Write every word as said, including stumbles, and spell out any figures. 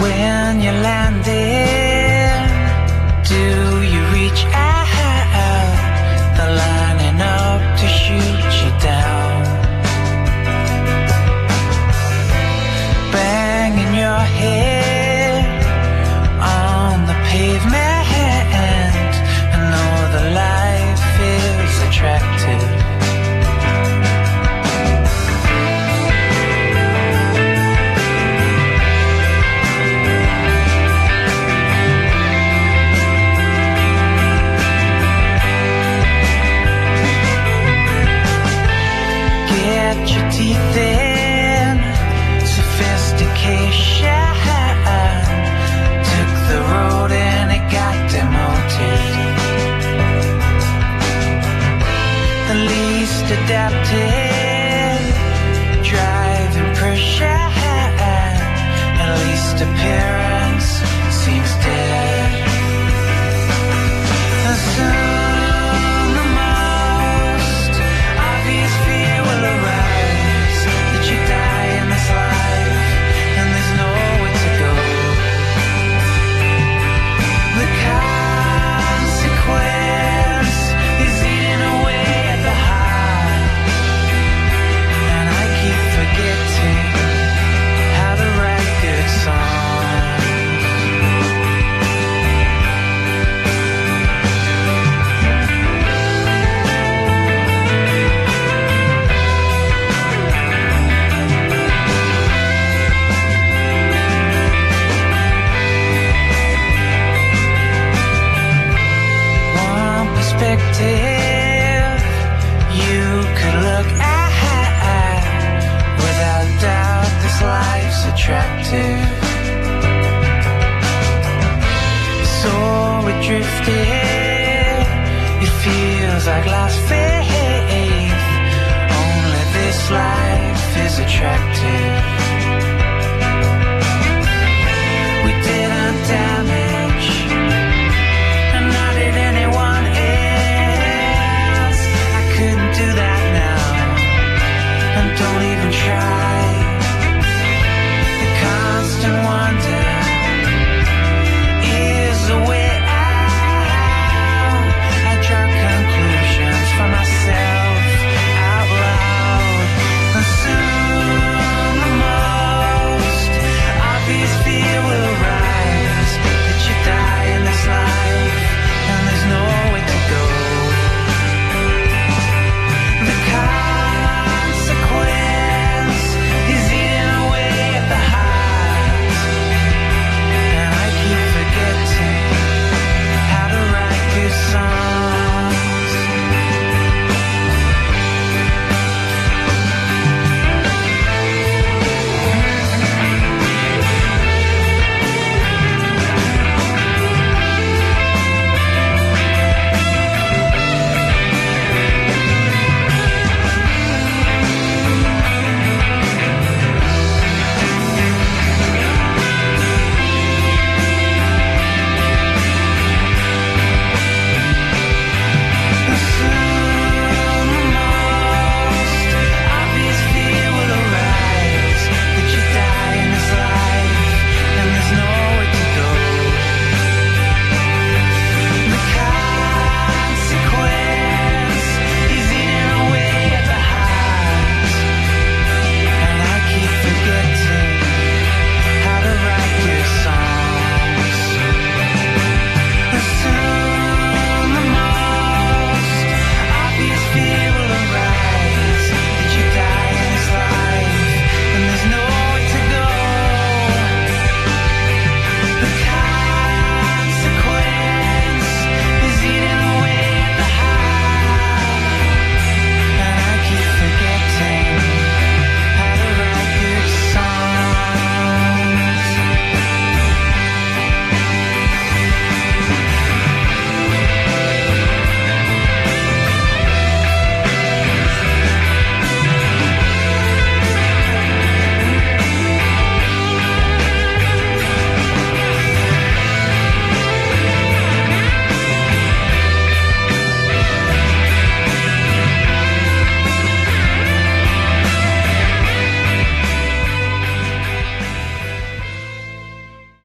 When you landed, do you reach out, they're lining up to shoot you down, banging your head on the pavement, and know the life is attractive. Your teeth in sophistication, took the road and it got demoted. The least adapted, driving pressure, at least appearance seems dead. And soon the most obvious fear will arise. You die in this life, and there's nowhere to go. The consequence is eating away at the heart, and I keep forgetting how to write good perspective you could look at. Without doubt, this life's attractive. So we drifted, it feels like lost faith. Only this life is attractive.